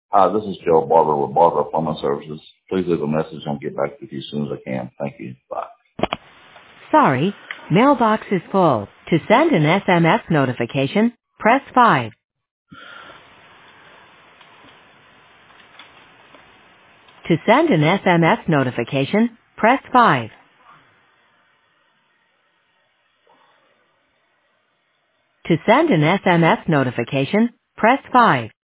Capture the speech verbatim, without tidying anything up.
Hi, this is Joe Barber with Barber Plumbing Services. Please leave a message and I'll get back with you as soon as I can. Thank you. Bye. Sorry, mailbox is full. To send an S M S notification, press five. To send an S M S notification, press five. To send an S M S notification, press five.